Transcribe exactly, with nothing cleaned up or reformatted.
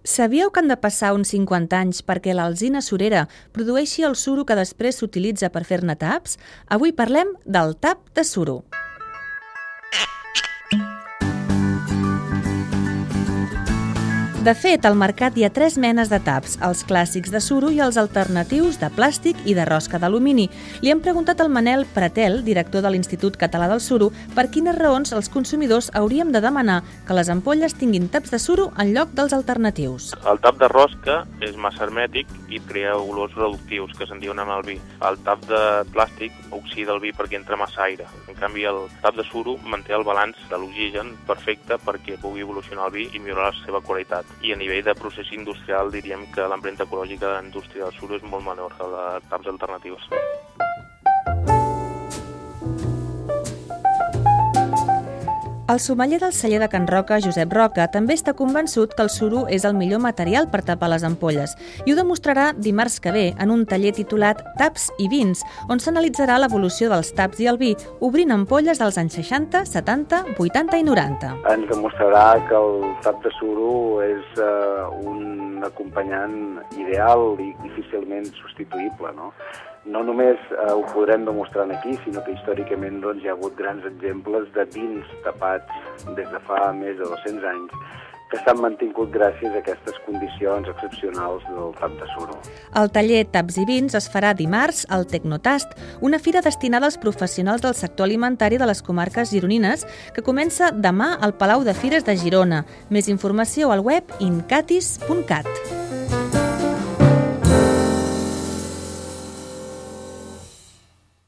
Sabíeu que han de passar uns cinquanta anys perquè l'alzina surera produeixi el suro que després s'utilitza per fer-ne taps? Avui parlem del tap de suro. De fet, al mercat hi ha tres menes de taps, els clàssics de suro i els alternatius de plàstic i de rosca d'alumini. Li hem preguntat al Manel Pretel, director de l'Institut Català del Suro, per quines raons els consumidors hauríem de demanar que les ampolles tinguin taps de suro en lloc dels alternatius. El tap de rosca és massa hermètic i crea olors reductius que se'n diuen en el vi. El tap de plàstic oxida el vi perquè entra massa aire. En canvi, el tap de suro manté el balanç de l'oxigen perfecte perquè pugui evolucionar el vi i millorar la seva qualitat. I a nivell de procés industrial diríem que l'empremta ecològica de la indústria del suro és molt menor que la de taps alternatius. El sommelier del celler de Can Roca, Josep Roca, també està convençut que el suro és el millor material per tapar les ampolles i ho demostrarà dimarts que ve en un taller titulat Taps i vins, on s'analitzarà l'evolució dels taps i el vi, obrint ampolles dels anys seixanta, setanta, vuitanta i noranta. Ens demostrarà que el tap de suro és uh, un acompanyant ideal i difícilment substituïble, no? No només eh, ho podrem demostrar aquí, sinó que històricament doncs, hi ha hagut grans exemples de vins tapats des de fa més de dos-cents anys que s'han mantingut gràcies a aquestes condicions excepcionals del tap de suro. El taller Taps i Vins es farà dimarts al Tecnotast, una fira destinada als professionals del sector alimentari de les comarques gironines que comença demà al Palau de Fires de Girona. Més informació al web incatis punt cat.